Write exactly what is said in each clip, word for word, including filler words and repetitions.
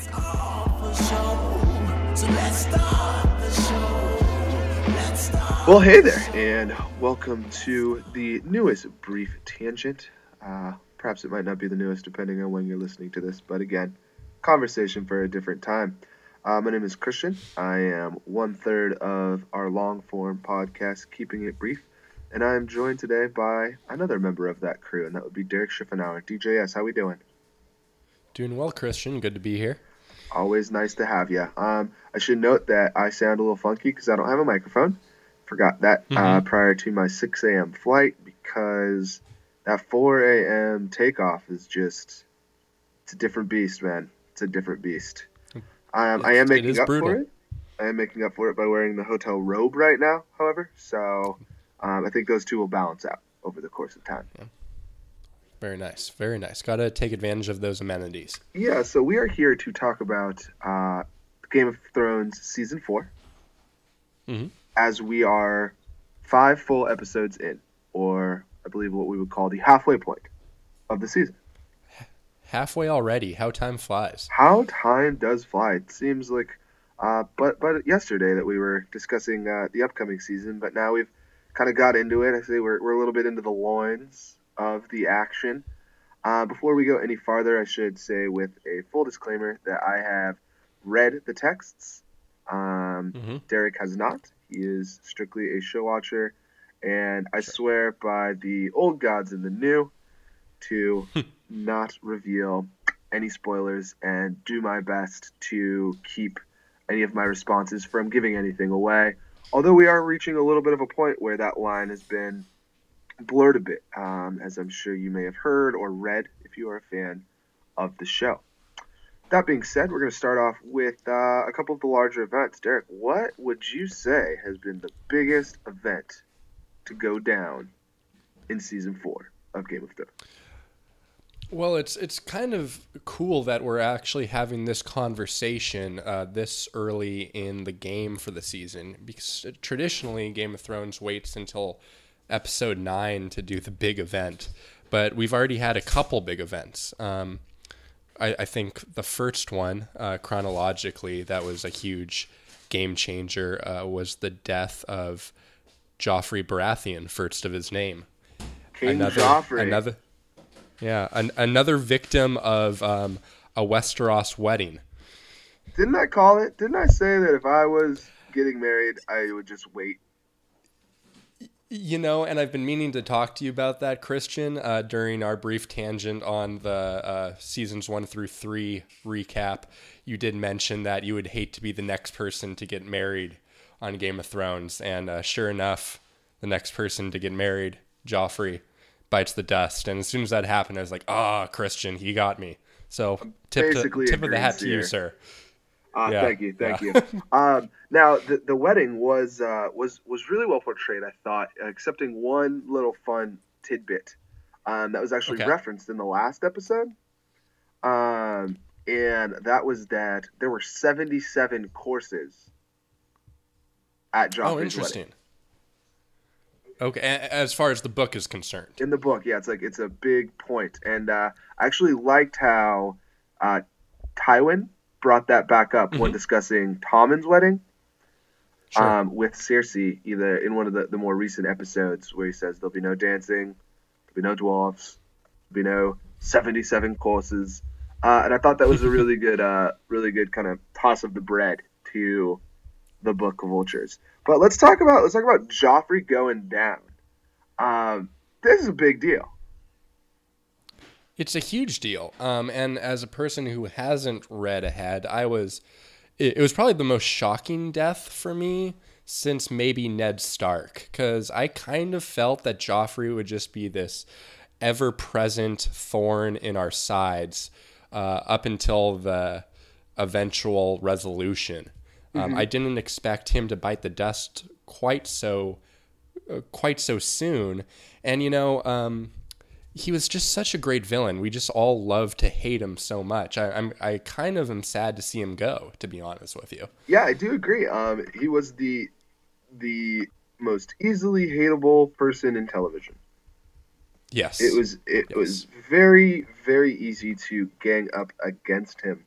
start the show. So let's start the show. Let's start. Well, hey there, and welcome to the newest Brief Tangent. Uh, perhaps it might not be the newest depending on when you're listening to this, but again, conversation for a different time. Uh, my name is Christian. I am one third of our long form podcast, Keeping It Brief, and I am joined today by another member of that crew, and that would be Derek Schiffenauer. D J S, how we doing? Doing well, Christian. Good to be here. Always nice to have you. Um, I should note that I sound a little funky because I don't have a microphone. Forgot that Mm-hmm. uh, prior to my six a.m. flight because that four a.m. takeoff is just, it's a different beast, man. It's a different beast. Um, I am It's- it making is up brutal. for it. I am making up for it by wearing the hotel robe right now, however. So um, I think those two will balance out over the course of time. Very nice. Very nice. Got to take advantage of those amenities. Yeah, so we are here to talk about uh, Game of Thrones Season four. Mhm. As we are five full episodes in, or I believe what we would call the halfway point of the season. Halfway already. How time flies. How time does fly. It seems like, uh, but but yesterday that we were discussing uh, the upcoming season, but now we've kind of got into it. I say we're we're a little bit into the loins of the action. Uh, before we go any farther, I should say with a full disclaimer that I have read the texts. Um, Mhm. Derek has not. He is strictly a show watcher, and I swear by the old gods and the new to not reveal any spoilers and do my best to keep any of my responses from giving anything away. Although we are reaching a little bit of a point where that line has been blurred a bit, um, as I'm sure you may have heard or read if you are a fan of the show. That being said, we're going to start off with uh, a couple of the larger events. Derek, what would you say has been the biggest event to go down in season four of Game of Thrones? Well, it's it's kind of cool that we're actually having this conversation uh, this early in the game for the season, because traditionally Game of Thrones waits until episode nine to do the big event, but we've already had a couple big events. Um, I, I think the first one, uh, chronologically, that was a huge game changer, uh, was the death of Joffrey Baratheon, first of his name. King another, Joffrey. Another, yeah, an, another victim of um, a Westeros wedding. Didn't I call it? Didn't I say that if I was getting married, I would just wait? You know, and I've been meaning to talk to you about that, Christian, uh, during our brief tangent on the uh, seasons one through three recap. You did mention that you would hate to be the next person to get married on Game of Thrones. And uh, sure enough, the next person to get married, Joffrey, bites the dust. And as soon as that happened, I was like, ah, oh, Christian, he got me. So tip, to, Basically tip of the agrees hat to you, here. sir. Uh, Yeah, Thank you, thank yeah. you. Um, now, the, the wedding was uh, was was really well portrayed, I thought, excepting one little fun tidbit um, that was actually Okay. referenced in the last episode. Um, and that was that there were seventy-seven courses at Joffrey's Oh, wedding. interesting. Okay, a- as far as the book is concerned. In the book, yeah, it's like it's a big point, and uh, I actually liked how uh, Tywin brought that back up when Mhm. discussing Tommen's wedding Sure. um, with Cersei, either in one of the, the more recent episodes where he says there'll be no dancing, there'll be no dwarfs, there'll be no seventy-seven courses, uh, and I thought that was a really good, uh, really good kind of toss of the bread to the Book of Vultures. But let's talk about let's talk about Joffrey going down. Um, this is a big deal. It's a huge deal. Um, and as a person who hasn't read ahead, I was, it, it was probably the most shocking death for me since maybe Ned Stark, because I kind of felt that Joffrey would just be this ever-present thorn in our sides uh, up until the eventual resolution. Um, I didn't expect him to bite the dust quite so, uh, quite so soon, and you know. Um, He was just such a great villain. We just all love to hate him so much. I, I'm I kind of am sad to see him go, to be honest with you. Yeah, I do agree. Um, he was the the most easily hateable person in television. Yes. It was it Yes. was very very easy to gang up against him.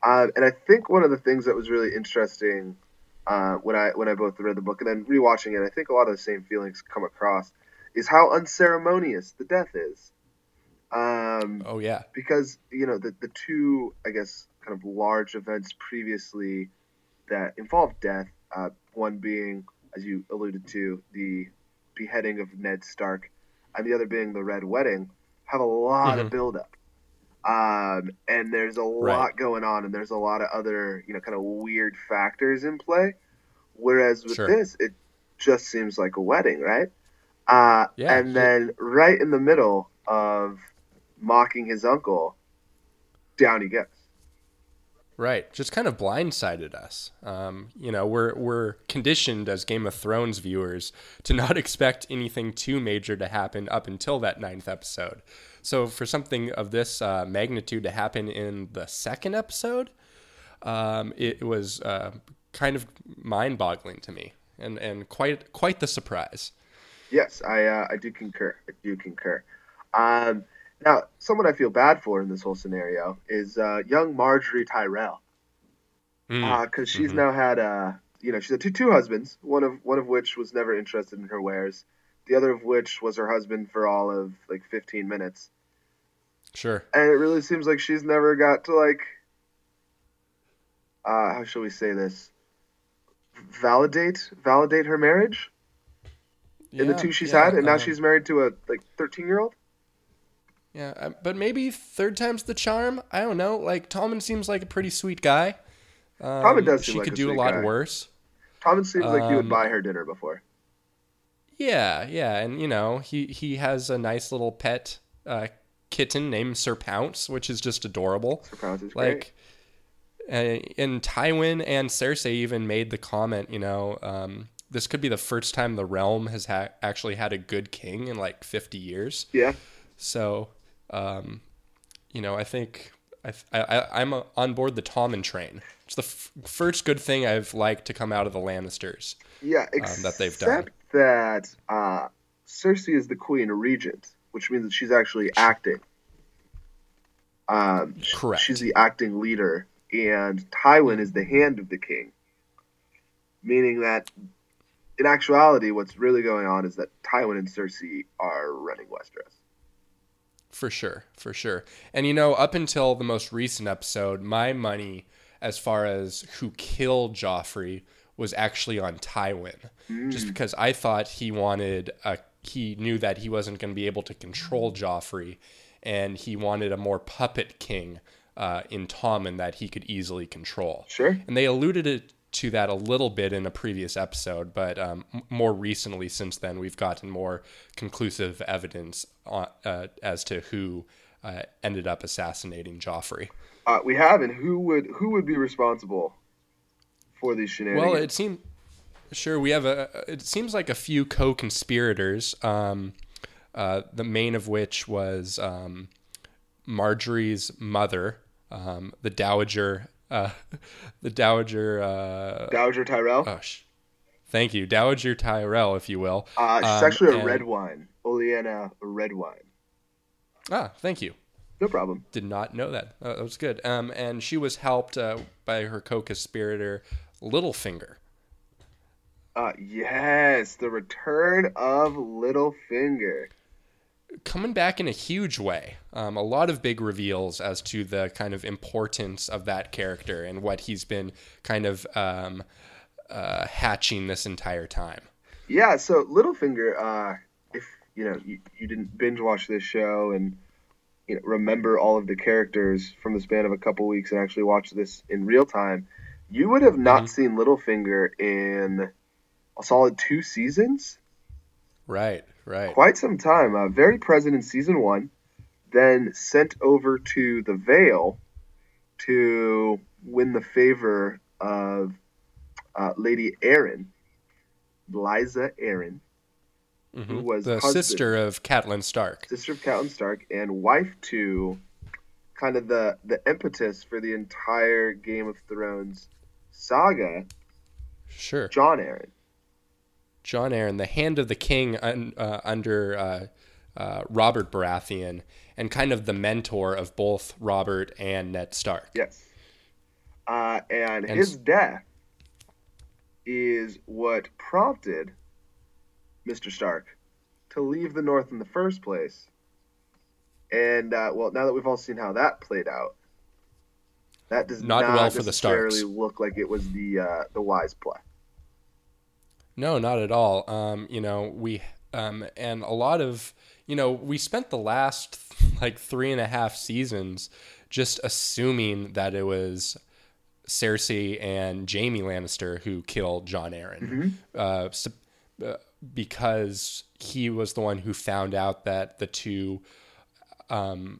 Uh, and I think one of the things that was really interesting uh, when I when I both read the book and then rewatching it, I think a lot of the same feelings come across, is how unceremonious the death is. Um, Oh yeah. because you know the the two, I guess, kind of large events previously that involved death, uh, one being, as you alluded to, the beheading of Ned Stark, and the other being the Red Wedding, have a lot Hmm. of buildup. Um, and there's a Right. lot going on, and there's a lot of other, you know, kind of weird factors in play. Whereas with Sure. this, it just seems like a wedding, right? Uh, Yeah. and It, then right in the middle of mocking his uncle, down he goes. Right, just kind of blindsided us. Um, you know, we're we're conditioned as Game of Thrones viewers to not expect anything too major to happen up until that ninth episode. So for something of this uh, magnitude to happen in the second episode, um, it was uh, kind of mind-boggling to me, and and quite quite the surprise. Yes, I uh, I do concur. I do concur. Um, now, someone I feel bad for in this whole scenario is uh, young Marjorie Tyrell, Mm. because she's Hmm. now had uh, you know, she's had two two husbands. One of one of which was never interested in her wares. The other of which was her husband for all of like fifteen minutes. Sure. And it really seems like she's never got to like uh, how shall we say this? Validate validate her marriage in the Yeah. two she's Yeah. had, and now Um, she's married to a like thirteen year old. yeah. uh, But maybe third time's the charm. I don't know. Like Tommen seems like a pretty sweet guy. Tommen Um, does seem she like could a do a sweet lot guy. worse. Tommen seems like he would Um, buy her dinner before. yeah, yeah, and you know he he has a nice little pet uh, kitten named Sir Pounce, which is just adorable. Sir Pounce is great. Like, uh, and Tywin and Cersei even made the comment, you know, um, this could be the first time the realm has ha- actually had a good king in like fifty years. Yeah, So, um, you know, I think I, I I'm uh on board the Tommen train. It's the f- first good thing I've liked to come out of the Lannisters yeah. um, that they've done. Except that uh, Cersei is the queen regent, which means that she's actually acting. Um, sh- Correct. she's the acting leader, and Tywin is the hand of the king, meaning that in actuality, what's really going on is that Tywin and Cersei are running Westeros. For sure, for sure. And you know, up until the most recent episode, my money as far as who killed Joffrey was actually on Tywin. Just because I thought he wanted a he knew that he wasn't going to be able to control Joffrey, and he wanted a more puppet king uh, in Tommen that he could easily control. Sure. And they alluded it to that a little bit in a previous episode, but um, m- more recently, since then, we've gotten more conclusive evidence on, uh, as to who uh, ended up assassinating Joffrey. Uh, we have, and who would who would be responsible for these shenanigans? Well, it seemed sure we have a. It seems like a few co-conspirators. Um, uh, the main of which was um, Marjorie's mother, um, the dowager, uh, the dowager. Uh, Dowager Tyrell. oh, sh- thank you, Dowager Tyrell, if you will. Uh, she's Um, actually a and- red wine. Oleana red wine. Ah, thank you. No problem. Did not know that. Uh, that was good. Um, and she was helped uh, by her co-conspirator, Littlefinger. Uh, yes, the return of Littlefinger. Coming back in a huge way. Um, a lot of big reveals as to the kind of importance of that character and what he's been kind of um, uh, hatching this entire time. Yeah, so Littlefinger, uh, if you know you, you didn't binge watch this show and you know remember all of the characters from the span of a couple weeks and actually watch this in real time, you would have not Mhm. seen Littlefinger in a solid two seasons. Right, right. Quite some time. Uh, very present in season one, then sent over to the Vale to win the favor of uh, Lady Arryn, Lysa Arryn, Mhm. who was the husband- sister of Catelyn Stark. sister of Catelyn Stark, and wife to kind of the, the impetus for the entire Game of Thrones saga, Sure. Jon Arryn. Jon Arryn, the hand of the king un, uh, under uh, uh, Robert Baratheon, and kind of the mentor of both Robert and Ned Stark. Yes. Uh, and, And his s- death is what prompted Mister Stark to leave the North in the first place. And, uh, well, now that we've all seen how that played out, that does not well not for the necessarily Starks. look like it was the uh, the wise play. No, not at all. Um, you know, we um, and a lot of you know we spent the last like three and a half seasons just assuming that it was Cersei and Jaime Lannister who killed Jon Arryn, Mm-hmm. uh, uh, because he was the one who found out that the two um,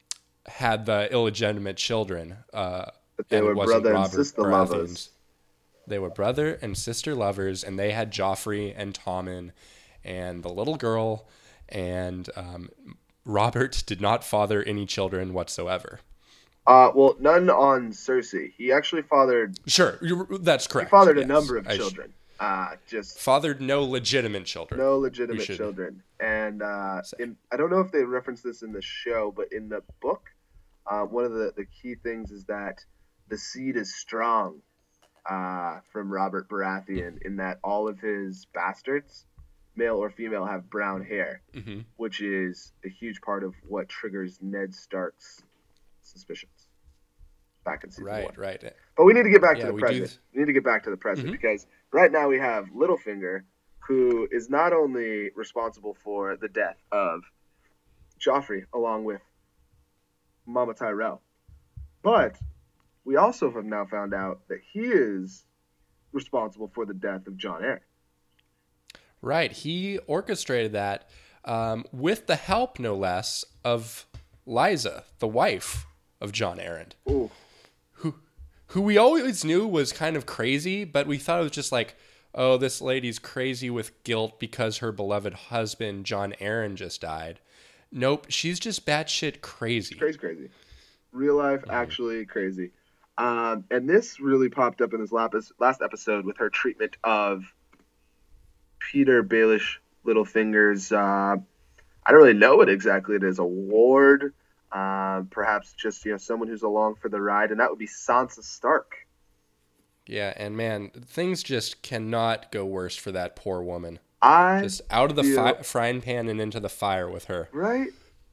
had the illegitimate children, uh, But they and it were wasn't brother and Robert sister lovers. Baratheon's. They were brother and sister lovers, and they had Joffrey and Tommen and the little girl, and um, Robert did not father any children whatsoever. Uh, well, none on Cersei. He actually fathered Sure, you're, that's he correct. fathered a Yes, number of I sh- children. Uh, just fathered no legitimate children. no We legitimate should children. And uh, say. in I don't know if they reference this in the show, but in the book, uh, one of the, the key things is that the seed is strong uh, from Robert Baratheon in that all of his bastards, male or female, have brown hair, Mm-hmm. which is a huge part of what triggers Ned Stark's suspicions back in season Right, one. right. But we need to get back Yeah, to the we do. present. We need to get back to the present Mhm. because right now we have Littlefinger, who is not only responsible for the death of Joffrey along with Mama Tyrell, but we also have now found out that he is responsible for the death of Jon Arryn. Right. He orchestrated that um, with the help, no less, of Lysa, the wife of Jon Arryn, Ooh, who who we always knew was kind of crazy, but we thought it was just like, oh, this lady's crazy with guilt because her beloved husband, Jon Arryn, just died. Nope, she's just batshit crazy. crazy, crazy. Real life, actually crazy. Um, and this really popped up in this lapis, last episode with her treatment of Peter Baelish Littlefinger's. Uh, I don't really know what exactly it is. A ward, uh, perhaps just you know someone who's along for the ride, and that would be Sansa Stark. Yeah, and man, things just cannot go worse for that poor woman. I Just out of the feel- fi- frying pan and into the fire with her. right.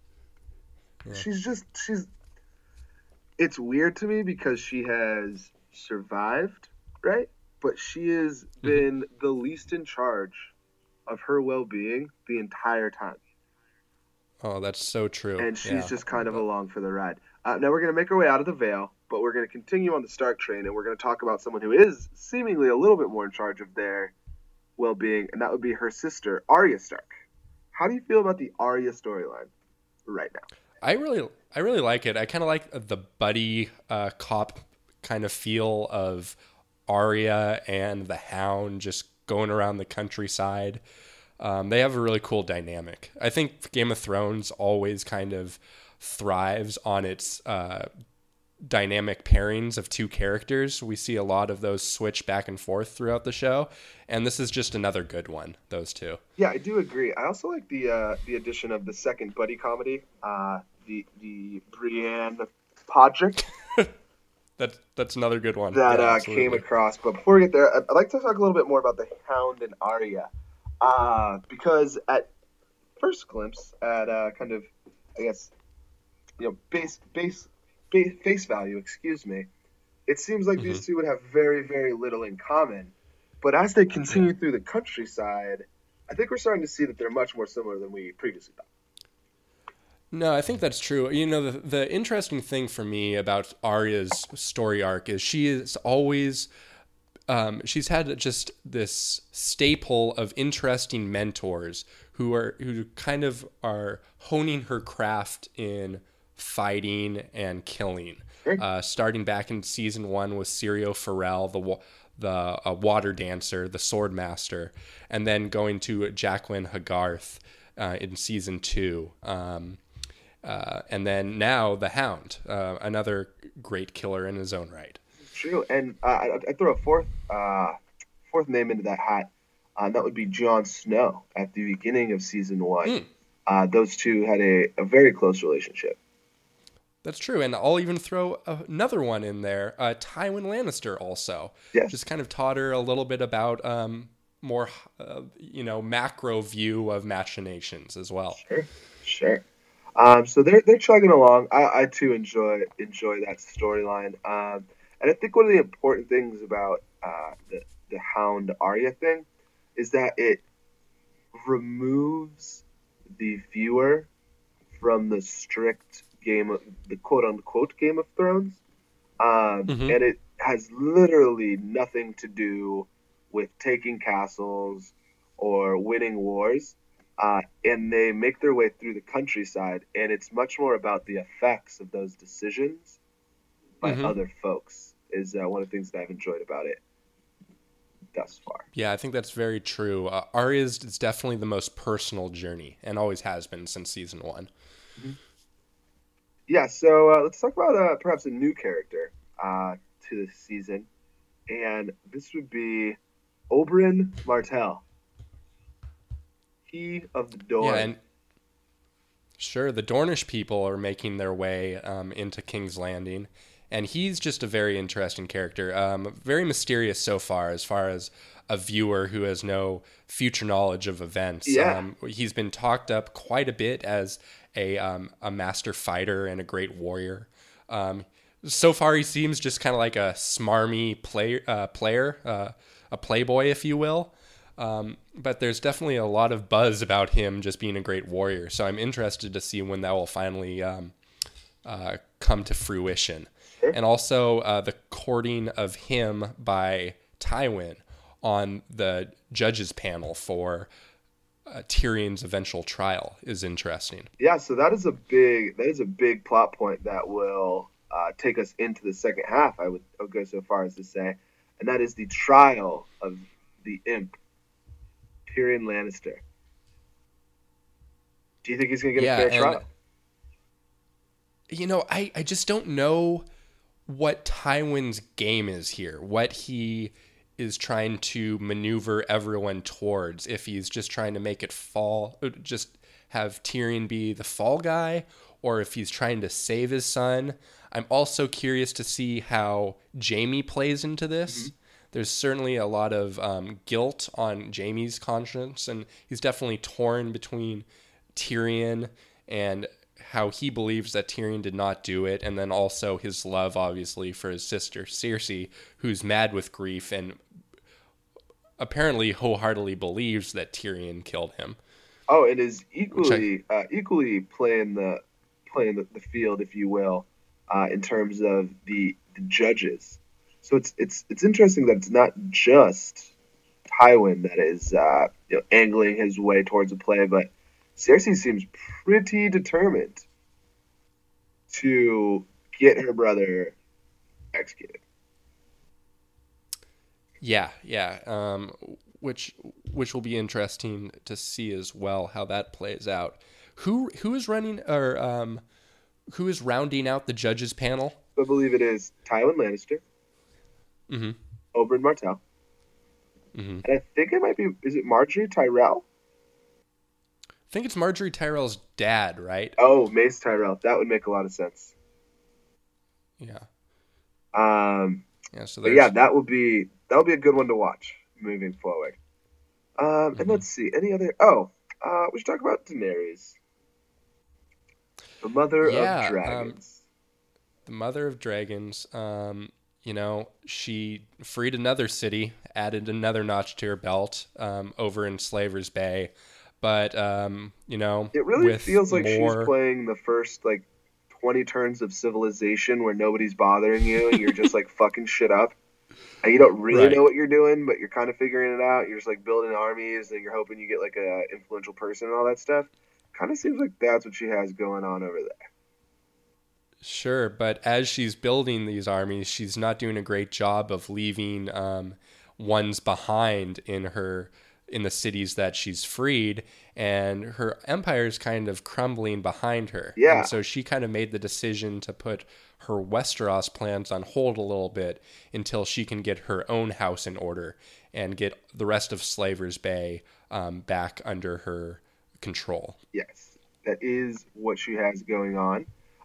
She's just she's. It's weird to me because she has survived, right? But she has been the least in charge of her well-being the entire time. Oh, that's so true. And she's Yeah. just kind of along for the ride. Uh, now we're going to make our way out of the Vale, but we're going to continue on the Stark train, and we're going to talk about someone who is seemingly a little bit more in charge of their well-being, and that would be her sister, Arya Stark. How do you feel about the Arya storyline right now? I really, I really like it. I kind of like the buddy uh, cop kind of feel of Arya and the Hound just going around the countryside. Um, they have a really cool dynamic. I think Game of Thrones always kind of thrives on its uh, dynamic pairings of two characters. We see a lot of those switch back and forth throughout the show, and this is just another good one. Those two. Yeah, I do agree. I also like the uh, the addition of the second buddy comedy, uh, the the Brienne Podrick That that's another good one. that Yeah, uh, absolutely. came across. But before we get there, I'd I'd like to talk a little bit more about the Hound and Arya, uh, because at first glimpse, at uh, kind of, I guess, you know, base base, base face value, excuse me, it seems like these two would have very very little in common. But as they continue through the countryside, I think we're starting to see that they're much more similar than we previously thought. No, I think that's true. You know, the the interesting thing for me about Arya's story arc is she is always um, she's had just this staple of interesting mentors who are who kind of are honing her craft in fighting and killing. Sure. Uh, starting back in season one with Syrio Farrell, the wa- the uh, water dancer, the sword master, and then going to Jacqueline Hogarth uh, in season two. Um, Uh, and then now the Hound, uh, another great killer in his own right. True, and uh, I, I throw a fourth uh, fourth name into that hat. Uh, that would be Jon Snow at the beginning of season one. Mm. Uh, those two had a, a very close relationship. That's true, and I'll even throw another one in there. Uh, Tywin Lannister also. Yes. Just kind of taught her a little bit about um, more, uh, you know, macro view of machinations as well. Sure, sure. Um, so they're they're chugging along. I, I too enjoy enjoy that storyline. Um, and I think one of the important things about uh, the the Hound Arya thing is that it removes the viewer from the strict game of the quote unquote Game of Thrones, um, Mm-hmm. and it has literally nothing to do with taking castles or winning wars. Uh, and they make their way through the countryside, and it's much more about the effects of those decisions by Mm-hmm. other folks. Is uh, one of the things that I've enjoyed about it thus far. Yeah, I think that's very true. Uh, Arya's is definitely the most personal journey, and always has been since season one. Yeah, so uh, let's talk about uh, perhaps a new character uh, to this season, and this would be Oberyn Martell. He of the Dorne. Yeah, and sure, the Dornish people are making their way um, into King's Landing, and he's just a very interesting character. Um, very mysterious so far, as far as a viewer who has no future knowledge of events. Yeah. Um, he's been talked up quite a bit as a um, a master fighter and a great warrior. Um, so far, he seems just kind of like a smarmy play, uh, player, uh, a playboy, if you will. Um, but there's definitely a lot of buzz about him just being a great warrior. So I'm interested to see when that will finally um, uh, come to fruition. Sure. And also uh, the courting of him by Tywin on the judges panel for uh, Tyrion's eventual trial is interesting. Yeah, so that is a big that is a big plot point that will uh, take us into the second half. I would, I would go so far as to say, and that is the trial of the imp, Tyrion Lannister. Do you think he's going to get Yeah, a fair and- trial? You know, I, I just don't know what Tywin's game is here, what he is trying to maneuver everyone towards. If he's just trying to make it fall, just have Tyrion be the fall guy, or if he's trying to save his son. I'm also curious to see how Jaime plays into this. Mm-hmm. There's certainly a lot of um, guilt on Jaime's conscience, and he's definitely torn between Tyrion and how he believes that Tyrion did not do it, and then also his love, obviously, for his sister Cersei, who's mad with grief and apparently wholeheartedly believes that Tyrion killed him. Oh, and is equally I, uh, equally playing the playing the, the field, if you will, uh, in terms of the, the judges. So it's it's it's interesting that it's not just Tywin that is uh, you know, angling his way towards a play, but Cersei seems pretty determined to get her brother executed. Yeah, yeah. Um, which which will be interesting to see as well how that plays out. Who who is running or um, who is rounding out the judges panel? I believe it is Tywin Lannister, Mm-hmm. Oberyn Martell, Mm-hmm. and I think it might be is it Marjorie Tyrell? I think it's Marjorie Tyrell's dad, right? Oh, Mace Tyrell. That would make a lot of sense. Yeah. Um, Yeah. So but there's, yeah, that will be that will be a good one to watch moving forward. Um, and Mhm. let's see any other. Oh, uh, we should talk about Daenerys, the mother Yeah, of um, dragons. the mother of dragons. Um, you know, she freed another city, added another notch to her belt um, over in Slaver's Bay. But um, you know, It really with feels like more, she's playing the first like twenty turns of Civilization where nobody's bothering you and you're just like fucking shit up. And you don't really Right. know what you're doing, but you're kind of figuring it out. You're just like building armies and you're hoping you get like a influential person and all that stuff. Kind of seems like that's what she has going on over there. Sure, but as she's building these armies, she's not doing a great job of leaving um, ones behind in her in the cities that she's freed, and her empire is kind of crumbling behind her. Yeah. And so she kind of made the decision to put her Westeros plans on hold a little bit until she can get her own house in order and get the rest of Slaver's Bay um, back under her control. Yes, that is what she has going on.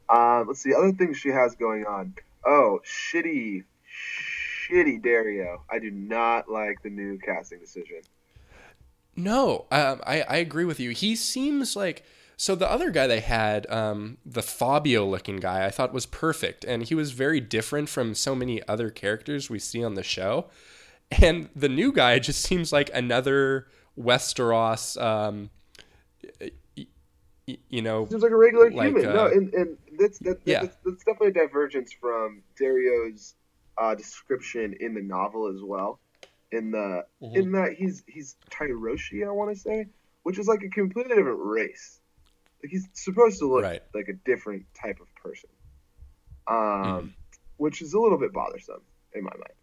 Um, let's see other things she has going on. Oh, shitty, shitty Dario. I do not like the new casting decision. No, um, I I agree with you. He seems like so the other guy they had, um, the Fabio looking guy, I thought was perfect, and he was very different from so many other characters we see on the show. And the new guy just seems like another Westeros, um, y- y- you know, Seems like a regular like human. No, uh, and and that's that, that yeah, that's, that's definitely a divergence from Dario's uh, description in the novel as well. In the hmm in that he's he's Tyroshi, I want to say, which is like a completely different race. Like he's supposed to look right. like a different type of person, Mm. um, which is a little bit bothersome in my mind.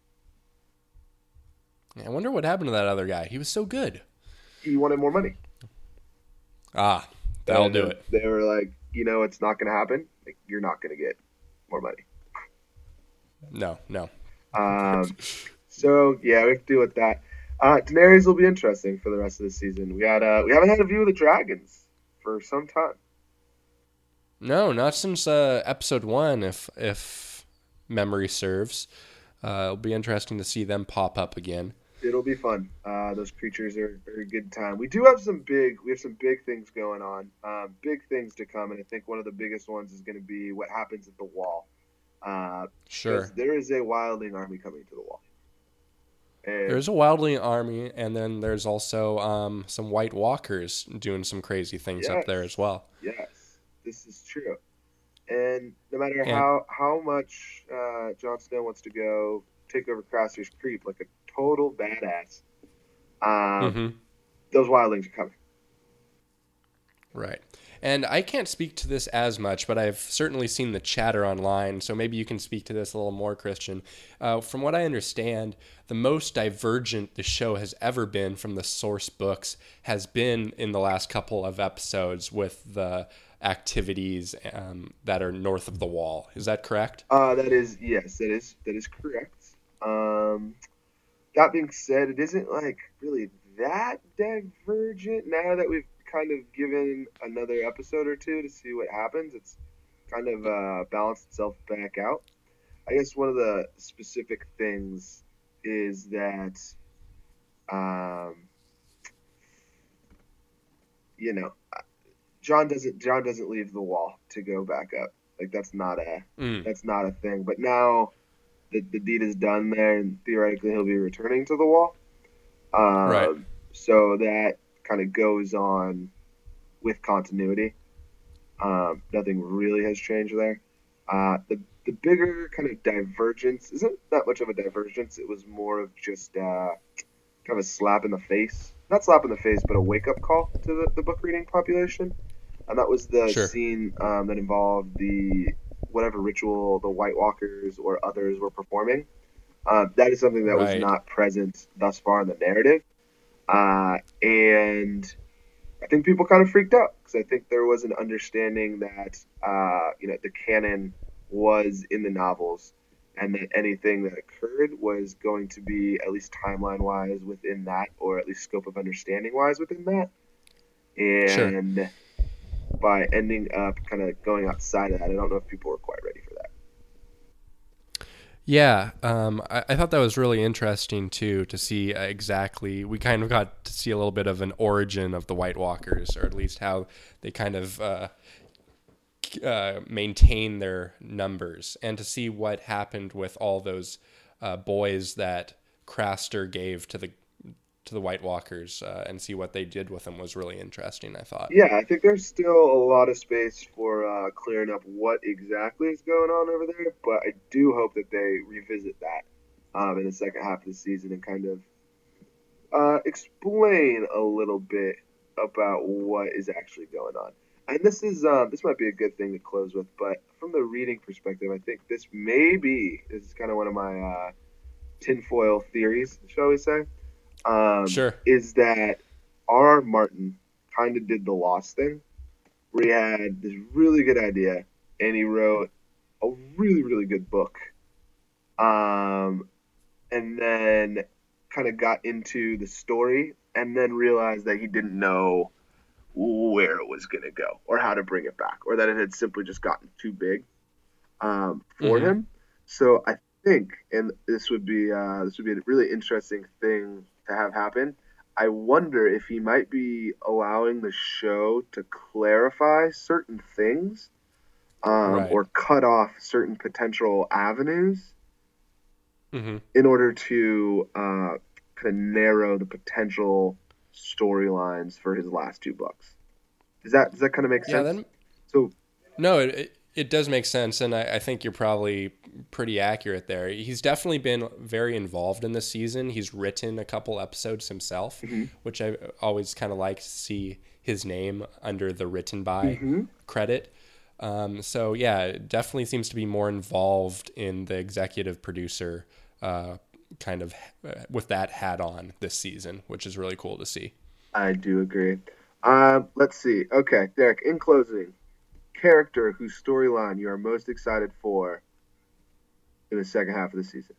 I wonder what happened to that other guy. He was so good. He wanted more money, Ah, that'll do and it. they were like, you know, it's not going to happen. Like you're not going to get more money. No, no. Um, so yeah, we have to deal with that. Uh, Daenerys will be interesting for the rest of the season. We had uh, we haven't had a view of the dragons for some time. No, not since uh, episode one, if if memory serves. Uh, it'll be interesting to see them pop up again. It'll be fun. Uh, those creatures are, are a good time. We do have some big we have some big things going on. Um, big things to come, and I think one of the biggest ones is going to be what happens at the wall. Uh, because Sure. there is a wildling army coming to the wall. And There's a wildling army, and then there's also um, some White Walkers doing some crazy things up there as yes, well. yes, this is true. And no matter And how how much uh, Jon Snow wants to go take over Craster's Creep like a total badass, um, hmm those wildlings are coming. right. And I can't speak to this as much, but I've certainly seen the chatter online, so maybe you can speak to this a little more, Christian. Uh, from what I understand, the most divergent the show has ever been from the source books has been in the last couple of episodes with the activities um, that are north of the wall. Is that correct? Uh, that is yes, that is that is correct. Um, that being said, it isn't like really that divergent now that we've kind of given another episode or two to see what happens. It's kind of uh, balanced itself back out. I guess one of the specific things is that um, you know John doesn't John doesn't leave the wall to go back up. Like that's not a Mm, that's not a thing. But now the, the deed is done there, and theoretically he'll be returning to the wall. right. Um, so that kind of goes on with continuity. Um, nothing really has changed there. Uh, the the bigger kind of divergence isn't that much of a divergence. It was more of just uh, kind of a slap in the face. Not slap in the face, but a wake up call to the, the book reading population. And that was the Sure. scene um, that involved the whatever ritual the White Walkers or others were performing. Uh, that is something that was Right. not present thus far in the narrative. Uh, and I think people kind of freaked out because I think there was an understanding that uh, you know the canon was in the novels, and that anything that occurred was going to be at least timeline wise within that, or at least scope of understanding wise within that. Sure. And by ending up kind of going outside of that, I don't know if people were quite ready for that. Yeah, um, I, I thought that was really interesting too to see uh, exactly. We kind of got to see a little bit of an origin of the White Walkers, or at least how they kind of uh, uh, maintain their numbers, and to see what happened with all those uh, boys that Craster gave to the to the White Walkers, uh, and see what they did with them was really interesting. I thought. Yeah, I think there's still a lot of space for uh, clearing up what exactly is going on over there, but I do hope that they revisit that um, in the second half of the season and kind of uh, explain a little bit about what is actually going on. And this is um, this might be a good thing to close with, but from the reading perspective, I think this may be this is kind of one of my uh, tinfoil theories, shall we say, um, Sure. is that R. R. Martin kind of did the Lost thing, where he had this really good idea and he wrote a really really good book, um, and then kind of got into the story and then realized that he didn't know where it was going to go or how to bring it back, or that it had simply just gotten too big um, for Mhm. him. So I think, and this would be uh, this would be a really interesting thing to have happen. I wonder if he might be allowing the show to clarify certain things, um, Right. or cut off certain potential avenues Mm-hmm. in order to uh, kind of narrow the potential storylines for his last two books. Does that does that kind of make Yeah, sense? then So no, it, it it does make sense, and I, I think you're probably pretty accurate there. He's definitely been very involved in this season. He's written a couple episodes himself, mhm, which I always kind of like to see his name under the written by mhm, credit. Um, so yeah, it definitely seems to be more involved in the executive producer uh, kind of uh, with that hat on this season, which is really cool to see. I do agree. Um, let's see. Okay, Derek. In closing, character whose storyline you are most excited for in the second half of the season.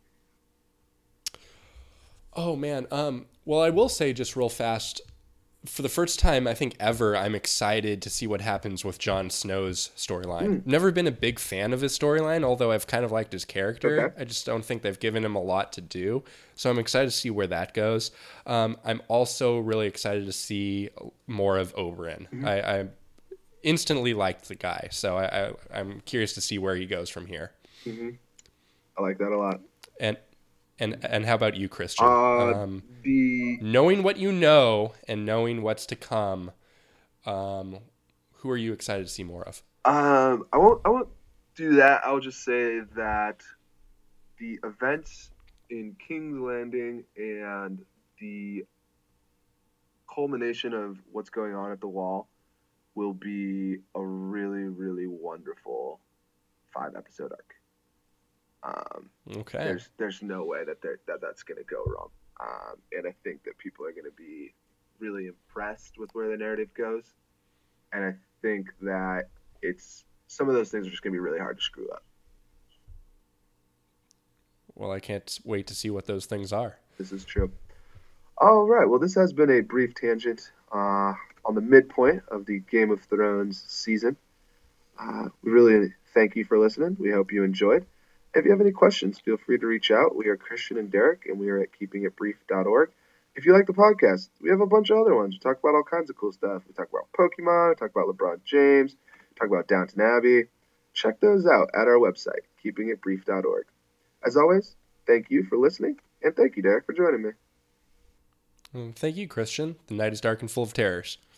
Oh man, um, well I will say just real fast, for the first time I think ever, I'm excited to see what happens with Jon Snow's storyline. Mm, Never been a big fan of his storyline, although I've kind of liked his character. okay. I just don't think they've given him a lot to do. So I'm excited to see where that goes. Um, I'm also really excited to see more of Oberyn. Mhm, I, I instantly liked the guy, so I, I, I'm curious to see where he goes from here. mhm. I like that a lot. And and and how about you, Christian? Uh, Um, the knowing what you know and knowing what's to come, um, who are you excited to see more of? um, I won't I won't do that. I'll just say that the events in King's Landing and the culmination of what's going on at the Wall will be a really, really wonderful five episode arc. Um, Okay. there's there's no way that there, that that's going to go wrong, um, and I think that people are going to be really impressed with where the narrative goes, and I think that it's some of those things are just going to be really hard to screw up. Well, I can't wait to see what those things are. This is true. All right. Well, this has been a brief tangent uh, on the midpoint of the Game of Thrones season. Uh, we really thank you for listening. We hope you enjoyed. If you have any questions, feel free to reach out. We are Christian and Derek, and we are at keeping it brief dot org. If you like the podcast, we have a bunch of other ones. We talk about all kinds of cool stuff. We talk about Pokemon, we talk about LeBron James, we talk about Downton Abbey. Check those out at our website, keeping it brief dot org. As always, thank you for listening, and thank you, Derek, for joining me. Um, Thank you, Christian. The night is dark and full of terrors.